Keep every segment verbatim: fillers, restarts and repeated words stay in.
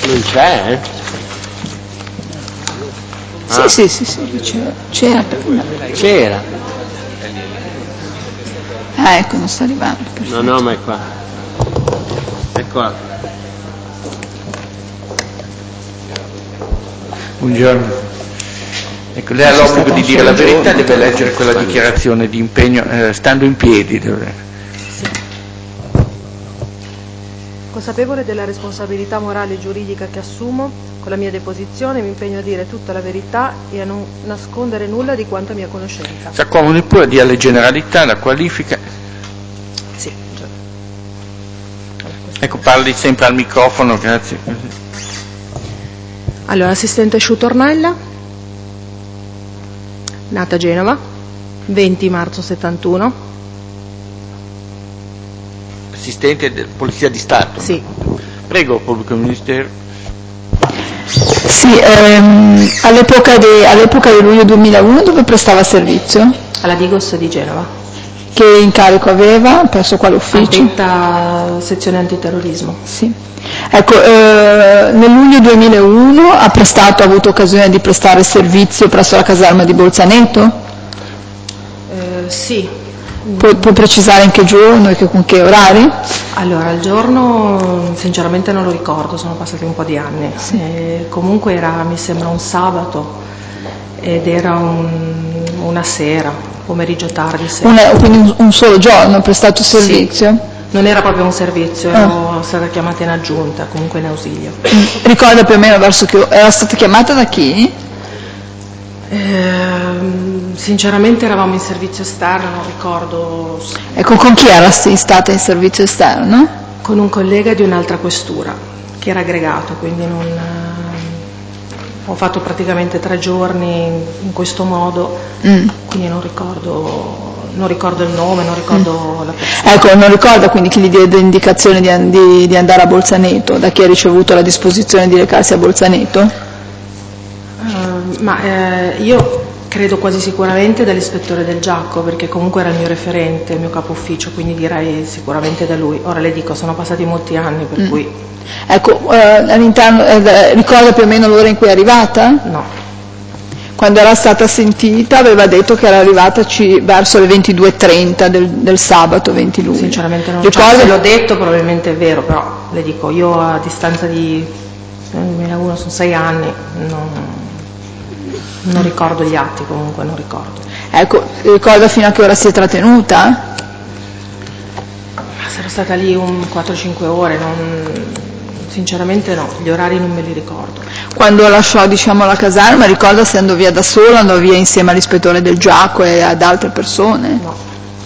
Non c'è, eh? Sì, ah. sì, sì, sì, c'era. C'era. C'era. Ah, ecco, non sta arrivando. Perfetto. No, no, ma è qua. Eccola. Buongiorno. Ecco, lei ha l'obbligo di dire la verità, deve leggere quella dichiarazione di impegno eh, stando in piedi. Deve... Consapevole della responsabilità morale e giuridica che assumo, con la mia deposizione mi impegno a dire tutta la verità e a non nascondere nulla di quanto a mia conoscenza. Si accomodi pure, dia le generalità, la qualifica. Sì, certo. Ecco, parli sempre al microfono, grazie. Allora, assistente Sciù Tornella, nata a Genova, venti marzo settantuno. Assistente della Polizia di Stato? Sì. Prego, Pubblico Ministero. Sì, ehm, all'epoca, de, all'epoca di luglio duemilauno dove prestava servizio? Alla Digos di Genova. Che incarico aveva? Presso quale ufficio? Addetta sezione antiterrorismo. Sì. Ecco, eh, nel luglio duemilauno ha prestato, ha avuto occasione di prestare servizio presso la caserma di Bolzaneto? Eh, sì. Puoi, puoi precisare in che giorno e che, con che orari? Allora, il giorno sinceramente non lo ricordo, sono passati un po' di anni. Sì. Eh, comunque era, mi sembra, un sabato ed era un, una sera, pomeriggio tardi. Sera. Una, quindi un, un solo giorno ha prestato servizio? Sì. Non era proprio un servizio, ero ah. stata chiamata in aggiunta, comunque in ausilio. Ricorda più o meno verso che era stata chiamata da chi? Eh, sinceramente eravamo in servizio esterno, non ricordo. Ecco, con chi era stata in servizio esterno? Con un collega di un'altra questura, che era aggregato, quindi non, ho fatto praticamente tre giorni in questo modo, mm. quindi non ricordo, non ricordo il nome, non ricordo mm. la persona. Ecco, non ricorda quindi chi gli diede indicazione di, di, di andare a Bolzaneto, da chi ha ricevuto la disposizione di recarsi a Bolzaneto? Uh, ma eh, io credo quasi sicuramente dall'ispettore Del Giacco, perché comunque era il mio referente, il mio capo ufficio, quindi direi sicuramente da lui. Ora le dico, sono passati molti anni, per mm. cui... Ecco, eh, all'interno, eh, ricorda più o meno l'ora in cui è arrivata? No. Quando era stata sentita aveva detto che era arrivata ci, verso le ventidue e trenta del, del sabato venti luglio. Sinceramente non ricordo. Cioè, se l'ho detto probabilmente è vero, però le dico, io a distanza di duemilauno sono sei anni, non, non ricordo gli atti, comunque non ricordo. Ecco, ricorda fino a che ora si è trattenuta? Sarò stata lì un quattro cinque ore, non, sinceramente no, gli orari non me li ricordo. Quando lasciò, diciamo, la caserma, ricorda se andò via da sola, andò via insieme all'ispettore Del Giacco e ad altre persone? No.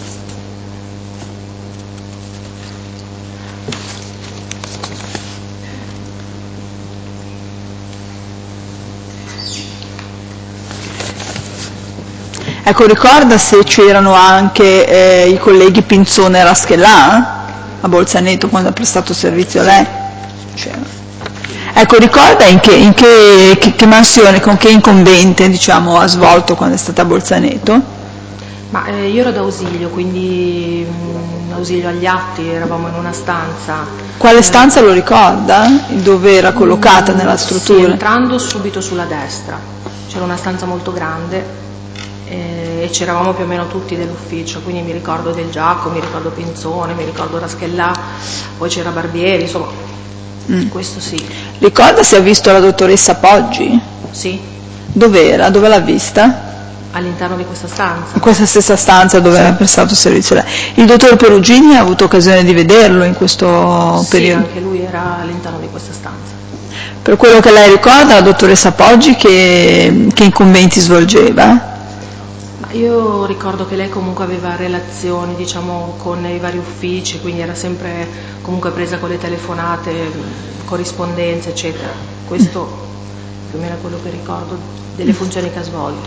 Ecco, ricorda se c'erano anche eh, i colleghi Pinzone e Raschellà a Bolzaneto quando ha prestato servizio a lei? C'era. Ecco, ricorda in che, in che, che, che mansione, con che incombente, diciamo, ha svolto quando è stata a Bolzaneto? Ma eh, io ero d'ausilio, quindi mh, ausilio agli atti, eravamo in una stanza. Quale stanza lo ricorda? Dove era collocata mh, nella struttura? Sì, entrando subito sulla destra. C'era una stanza molto grande e c'eravamo più o meno tutti dell'ufficio, quindi mi ricordo Del Giacco, mi ricordo Pinzone, mi ricordo Raschellà, poi c'era Barbieri, insomma, mm. questo sì. Ricorda se ha visto la dottoressa Poggi? Sì. Dov'era? Dove l'ha vista? All'interno di questa stanza. In questa stessa stanza dove sì. ha prestato servizio lei. Il dottor Perugini ha avuto occasione di vederlo in questo sì, periodo? Sì, anche lui era all'interno di questa stanza. Per quello che lei ricorda, la dottoressa Poggi che, che incombenti svolgeva? Io ricordo che lei comunque aveva relazioni, diciamo, con i vari uffici, quindi era sempre comunque presa con le telefonate, corrispondenze, eccetera. Questo più o meno è quello che ricordo delle funzioni che ha svolto.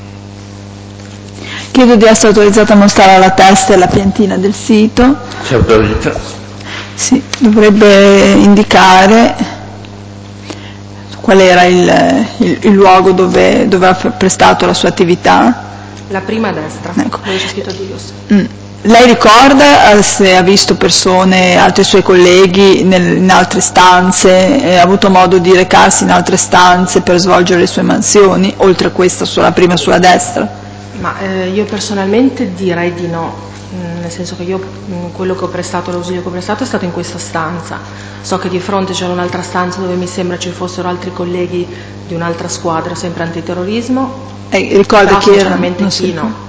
Chiedo di essere autorizzata a mostrare la testa e la piantina del sito. C'è autorizzato? Sì, dovrebbe indicare qual era il, il, il luogo dove, dove ha prestato la sua attività. La prima a destra, ecco. dove c'è scritto Digos. Mm. Lei ricorda se ha visto persone, altri suoi colleghi nel, in altre stanze, eh, ha avuto modo di recarsi in altre stanze per svolgere le sue mansioni, oltre a questa sulla prima sulla destra? Ma eh, io personalmente direi di no, mh, nel senso che io mh, quello che ho prestato, l'ausilio che ho prestato è stato in questa stanza. So che di fronte c'era un'altra stanza dove mi sembra ci fossero altri colleghi di un'altra squadra, sempre antiterrorismo. Eh, ricorda però chi era? sinceramente Non chi so. no.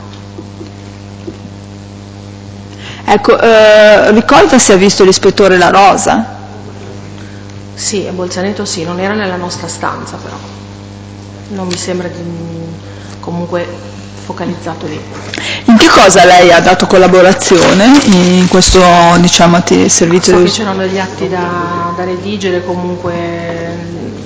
Ecco, eh, ricorda se ha visto l'ispettore La Rosa? Sì, a Bolzaneto sì, non era nella nostra stanza però, non mi sembra di, comunque focalizzato lì. In che cosa lei ha dato collaborazione in questo, diciamo, atti- servizio? So di... che c'erano degli atti da, da redigere, comunque eh,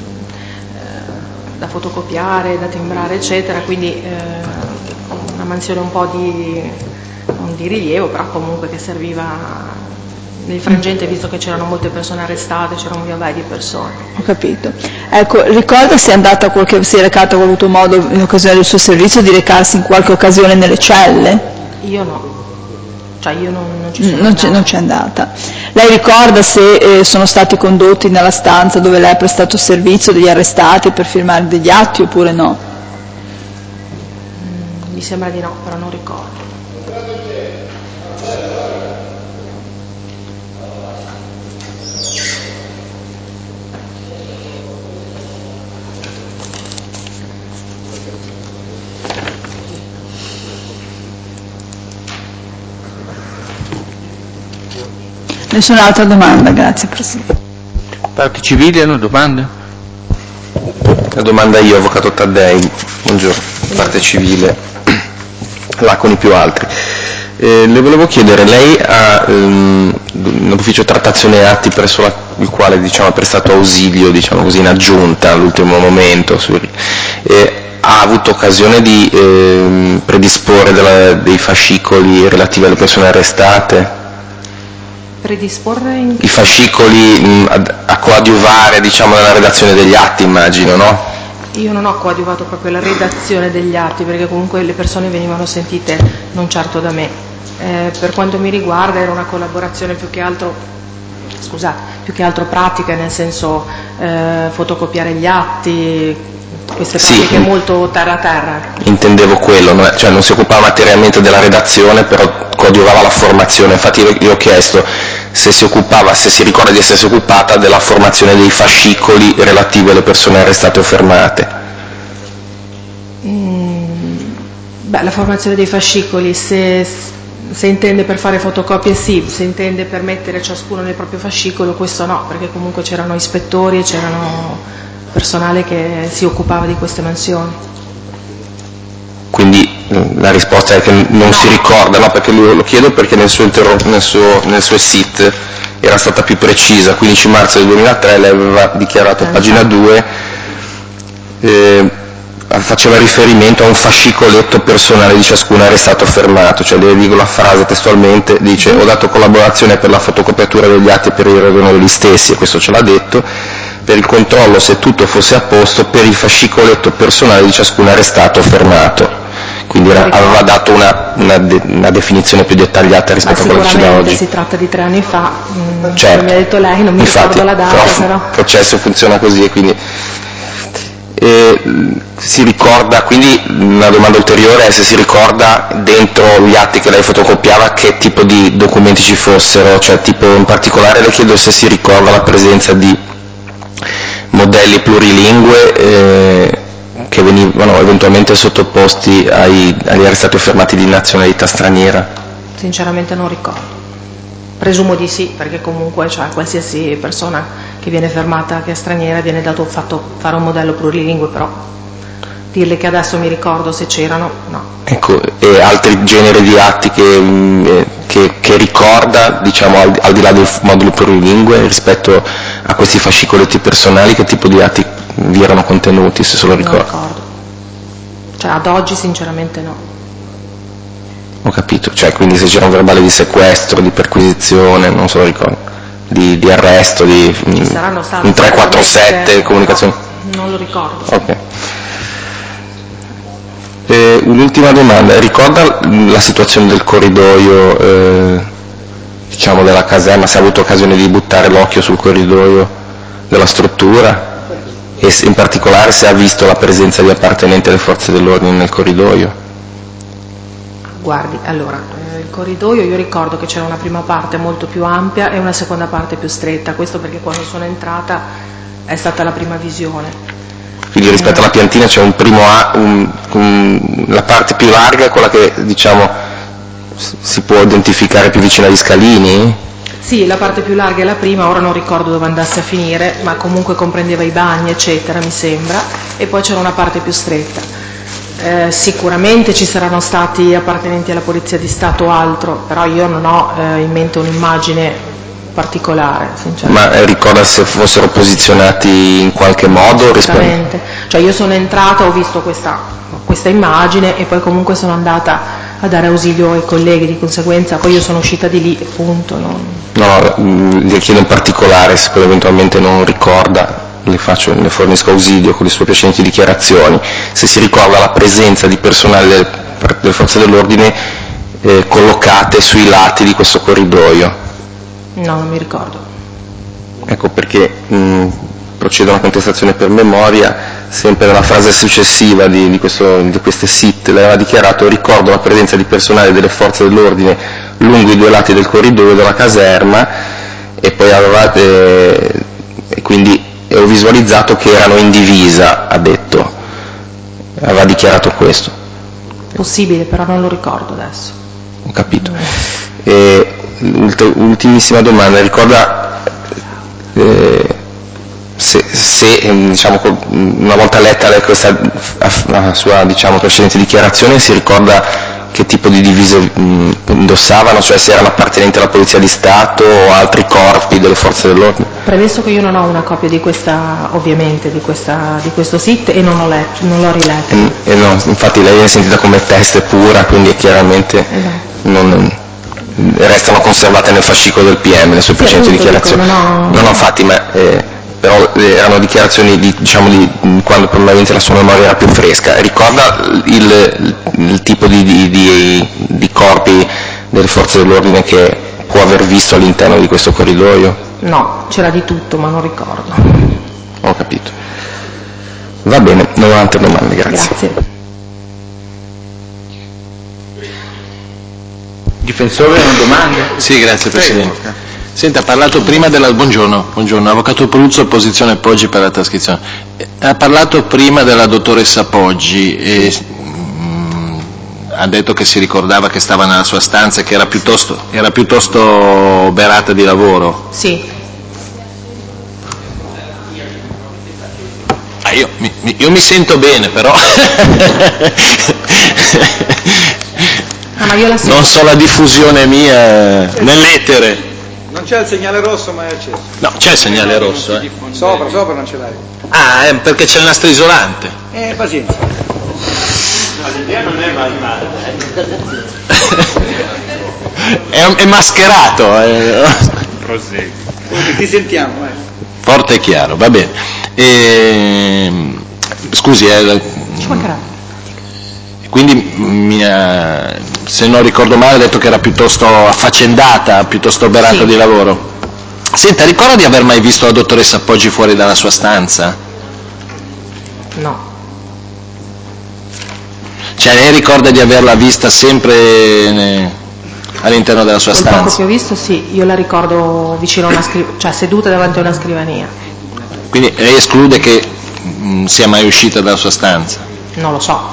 da fotocopiare, da timbrare eccetera, quindi eh, una mansione un po' di... non di rilievo, però comunque che serviva nel frangente, visto che c'erano molte persone arrestate, c'era un via vai di persone. Ho capito. Ecco, ricorda se è andata qualche, si è recata, o ha avuto modo in occasione del suo servizio di recarsi in qualche occasione nelle celle? Io no, cioè io non, non ci sono Non c'è, non c'è andata. Lei ricorda se eh, sono stati condotti nella stanza dove lei ha prestato servizio degli arrestati per firmare degli atti oppure no? Mm, mi sembra di no, però non ricordo. Nessun'altra domanda, grazie Presidente. Parti civili hanno domande? La domanda io, avvocato Taddei, buongiorno, parte civile, là con i più altri. Eh, le volevo chiedere, lei ha um, l'ufficio trattazione atti presso la, il quale diciamo, ha prestato ausilio, diciamo così, in aggiunta all'ultimo momento, su, eh, ha avuto occasione di eh, predisporre della, dei fascicoli relativi alle persone arrestate? Predisporre in... I fascicoli mh, a, a coadiuvare, diciamo, nella redazione degli atti, immagino, no? Io non ho coadiuvato proprio la redazione degli atti, perché comunque le persone venivano sentite non certo da me. Eh, per quanto mi riguarda era una collaborazione più che altro, scusate, più che altro pratica, nel senso eh, fotocopiare gli atti, queste pratiche Sì, molto terra terra. Intendevo quello, no? Cioè non si occupava materialmente della redazione, però coadiuvava la formazione. Infatti io, io ho chiesto se si occupava, se si ricorda di essersi occupata della formazione dei fascicoli relativi alle persone arrestate o fermate. Mm, beh, la formazione dei fascicoli, se, se intende per fare fotocopie sì, se intende per mettere ciascuno nel proprio fascicolo questo no, perché comunque c'erano ispettori e c'erano personale che si occupava di queste mansioni. Quindi la risposta è che non no. si ricorda, no? Perché lo chiedo perché nel suo, interro- nel suo, nel suo sit era stata più precisa, quindici marzo del duemilatré lei aveva dichiarato a pagina due, eh, faceva riferimento a un fascicoletto personale di ciascun arrestato o fermato, cioè le dico la frase testualmente, dice ho dato collaborazione per la fotocopiatura degli atti e per il regono degli stessi, e questo ce l'ha detto, per il controllo se tutto fosse a posto per il fascicoletto personale di ciascun arrestato o fermato. Quindi era, aveva dato una, una, de, una definizione più dettagliata rispetto a quella che ci dà oggi. Si tratta di tre anni fa, mh, certo. come mi ha detto lei, non mi Infatti, ricordo la data, però, però... il processo funziona così e quindi... E, si ricorda, quindi una domanda ulteriore è se si ricorda dentro gli atti che lei fotocopiava che tipo di documenti ci fossero, cioè tipo in particolare le chiedo se si ricorda la presenza di modelli plurilingue eh, che venivano eventualmente sottoposti ai, agli arrestati o fermati di nazionalità straniera. Sinceramente non ricordo. Presumo di sì, perché comunque cioè, qualsiasi persona che viene fermata che è straniera viene dato fatto fare un modello plurilingue, però dirle che adesso mi ricordo se c'erano, no. Ecco, e altri generi di atti che, che, che ricorda, diciamo, al, al di là del modulo plurilingue, rispetto a questi fascicoletti personali, che tipo di atti vi erano contenuti, se se lo ricordo? Non ricordo. Cioè ad oggi sinceramente no. Ho capito, cioè quindi se c'era un verbale di sequestro, di perquisizione, non se lo ricordo, di, di arresto, di Ci saranno stati un tre quattro sette comunicazioni. No, non lo ricordo. Ok. Eh, un'ultima domanda, ricorda la situazione del corridoio, eh, diciamo della caserma, se ha avuto occasione di buttare l'occhio sul corridoio della struttura e in particolare se ha visto la presenza di appartenenti alle forze dell'ordine nel corridoio? Guardi, allora, eh, il corridoio io ricordo che c'era una prima parte molto più ampia e una seconda parte più stretta, questo perché quando sono entrata è stata la prima visione. Quindi rispetto alla piantina c'è un primo A, un, un, la parte più larga è quella che diciamo si può identificare più vicina agli scalini? Sì, la parte più larga è la prima, ora non ricordo dove andasse a finire, ma comunque comprendeva i bagni eccetera mi sembra, e poi c'era una parte più stretta. Eh, sicuramente ci saranno stati appartenenti alla Polizia di Stato o altro, però io non ho eh, in mente un'immagine particolare, sinceramente. Ma eh, ricorda se fossero posizionati in qualche modo? Assolutamente, cioè io sono entrata, ho visto questa, questa immagine e poi comunque sono andata a dare ausilio ai colleghi, di conseguenza poi io sono uscita di lì e punto. Non... No, le chiedo in particolare se poi eventualmente non ricorda, le, faccio, le fornisco ausilio con le sue precedenti dichiarazioni, se si ricorda la presenza di personale del, delle forze dell'ordine eh, collocate sui lati di questo corridoio. No, non mi ricordo. Ecco perché mh, procedo a una contestazione per memoria, sempre nella frase successiva di, di, questo, di queste S I T, lei aveva dichiarato: ricordo la presenza di personale delle forze dell'ordine lungo i due lati del corridoio della caserma, e poi aveva, eh, e quindi ho visualizzato che erano in divisa, ha detto, aveva dichiarato questo. Possibile, però non lo ricordo adesso. Ho capito. E, ultimissima domanda, ricorda eh, se, se diciamo, una volta letta lei questa la sua diciamo, precedente dichiarazione, si ricorda che tipo di divise mh, indossavano, cioè se erano appartenenti alla Polizia di Stato o altri corpi delle forze dell'ordine? Premesso che io non ho una copia di questa, ovviamente, di, questa, di questo sito e non, ho letto, non l'ho riletto. Mm, e no, infatti lei è sentita come teste pura, quindi chiaramente esatto. non, restano conservate nel fascicolo del P M le sue sì, precedenti dichiarazioni. Dico, non ho... non ho fatti, ma eh, però erano dichiarazioni di, diciamo di quando probabilmente la sua memoria era più fresca. Ricorda il, il tipo di, di, di, di corpi delle forze dell'ordine che può aver visto all'interno di questo corridoio? No, c'era di tutto, ma non ricordo. Ho capito. Va bene, non ho altre domande, grazie. Grazie. Difensore, non domande? Sì, grazie Presidente. Senta, ha parlato prima della... Buongiorno, buongiorno, Avvocato Pruzzo, opposizione Poggi per la trascrizione. Ha parlato prima della dottoressa Poggi e mh, ha detto che si ricordava che stava nella sua stanza e che era piuttosto, era piuttosto oberata di lavoro. Sì. Ah, io, mi, io mi sento bene, però... Ah, ma io la sento. Non so la diffusione mia nell'etere. Non c'è il segnale rosso, ma è acceso. No, c'è il segnale rosso, eh. Sopra, sopra non ce l'hai. Ah, è perché c'è il nastro isolante. Eh, pazienza. No, l'idea non è mal male. è, è mascherato. Eh. Prosegui. Ti sentiamo, eh. Forte e chiaro, va bene. E, scusi, eh, Ci mancherà. quindi mi ha, se non ricordo male, ha detto che era piuttosto affaccendata, piuttosto oberata sì. di lavoro. Senta, ricorda di aver mai visto la dottoressa Poggi fuori dalla sua stanza? No. Cioè lei ricorda di averla vista sempre ne, all'interno della sua Quel stanza? poco che ho visto, sì, io la ricordo vicino a una scrivania, cioè seduta davanti a una scrivania. Quindi lei esclude che mh, sia mai uscita dalla sua stanza? Non lo so.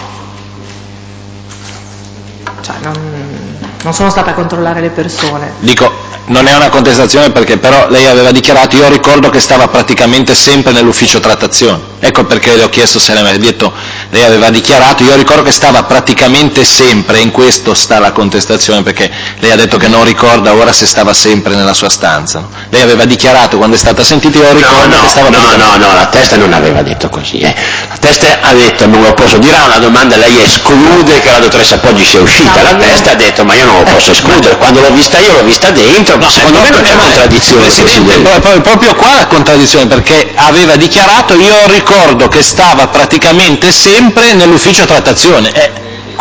Cioè, non, non sono stata a controllare le persone. Dico, non è una contestazione perché però lei aveva dichiarato, io ricordo che stava praticamente sempre nell'ufficio trattazione. Ecco perché le ho chiesto se lei mi ha detto, lei aveva dichiarato, io ricordo che stava praticamente sempre, in questo sta la contestazione, perché lei ha detto che non ricorda ora se stava sempre nella sua stanza. No? Lei aveva dichiarato quando è stata sentita, io ricordo no, no, che stava... No, no, no, la testa non aveva detto così. Eh. La testa ha detto, non lo posso dire, a una domanda lei esclude che la dottoressa Poggi sia uscita. La testa ha detto, ma io non lo posso escludere, quando l'ho vista io l'ho vista dentro, ma secondo me non c'è contraddizione. Presidente, proprio qua la contraddizione, perché aveva dichiarato, io ricordo che stava praticamente sempre nell'ufficio trattazione. Eh,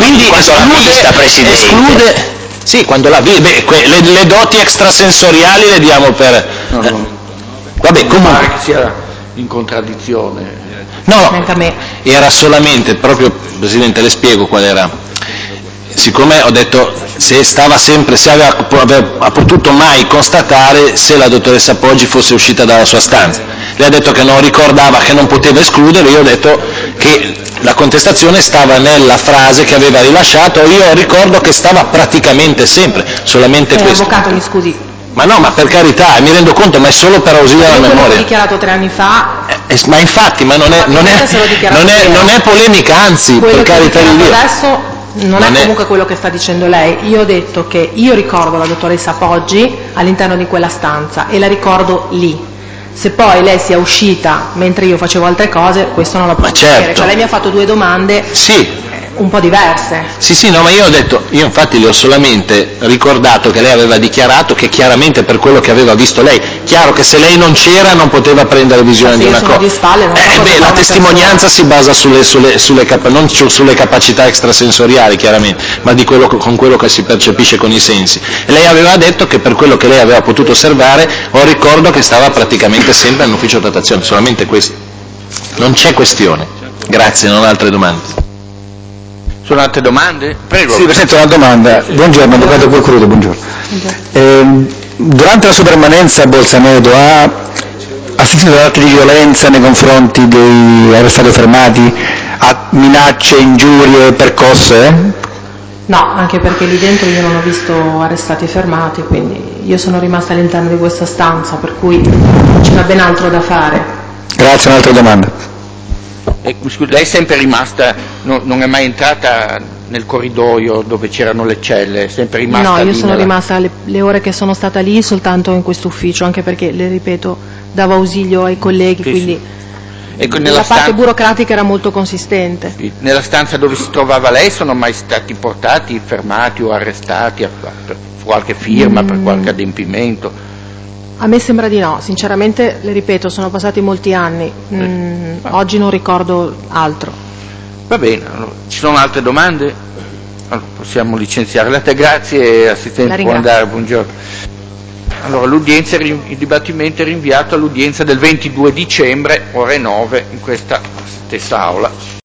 quindi quando l'ha esclude, vista, Presidente. esclude, sì, quando la vi, beh, que- le, le doti extrasensoriali le diamo per... No, eh, no. vabbè, Pare comunque... che sia in contraddizione. No, no, Neanche a me. era solamente, proprio, Presidente, le spiego qual era. Siccome ho detto se stava sempre, se aveva, aveva potuto mai constatare se la dottoressa Poggi fosse uscita dalla sua stanza. Lei ha detto che non ricordava, che non poteva escludere, io ho detto che la contestazione stava nella frase che aveva rilasciato, io ricordo che stava praticamente sempre, solamente Eh, questo. avvocato, mi scusi, Ma no, ma per carità, mi rendo conto, ma è solo per ausilio alla io quello che ho memoria. dichiarato tre anni fa, Eh, ma infatti, ma non è, non è, Probabilmente se l'ho dichiarato non è, vero. non è polemica, anzi, quello per che ho carità di dichiarato Dio. adesso non, Non è è- comunque quello che sta dicendo lei. Io ho detto che io ricordo la dottoressa Poggi all'interno di quella stanza e la ricordo lì. Se poi lei sia uscita mentre io facevo altre cose, questo non lo posso Ma certo. sapere. Cioè lei mi ha fatto due domande Sì, un po' diverse. sì, sì, no, ma io ho detto, io infatti le ho solamente ricordato che lei aveva dichiarato che chiaramente per quello che aveva visto lei, chiaro che se lei non c'era non poteva prendere visione Se di io una sono cosa. di spalle, non so Eh, cosa beh, fa la una testimonianza persona. si basa sulle, sulle, sulle capa- non su- sulle capacità extrasensoriali chiaramente, ma di quello, con quello che si percepisce con i sensi. E lei aveva detto che per quello che lei aveva potuto osservare, ho ricordo che stava praticamente sempre all'ufficio trattazione, solamente questo. Non c'è questione. Grazie, non ho altre domande. Sono altre domande? Prego. Sì, Presidente, una domanda. Buongiorno, avvocato Cucruto, buongiorno. Ehm, durante la sua permanenza a Bolzaneto ha assistito ad atti di violenza nei confronti dei arrestati o fermati, a minacce, ingiurie, percosse? No, anche perché lì dentro io non ho visto arrestati e fermati, quindi io sono rimasta all'interno di questa stanza, per cui c'era ben altro da fare. Grazie, un'altra domanda. Eh, scusi, lei è sempre rimasta, no- non è mai entrata nel corridoio dove c'erano le celle, è sempre rimasta No, io lì sono nella- rimasta le, le ore che sono stata lì soltanto in questo ufficio, anche perché, le ripeto, davo ausilio ai colleghi, Sì, quindi Ecco, la nella, parte stan- burocratica era molto consistente. nella stanza dove si trovava lei sono mai stati portati, fermati o arrestati a- per qualche firma, per Mm. qualche adempimento? A me sembra di no, sinceramente, le ripeto, sono passati molti anni, Mm, oggi non ricordo altro. Va bene, allora, ci sono altre domande? Allora, possiamo licenziare la te, grazie, La assistente, può ringrazio. andare, buongiorno. Allora, l'udienza, è rin- il dibattimento è rinviato all'udienza del ventidue dicembre, ore nove, in questa stessa aula.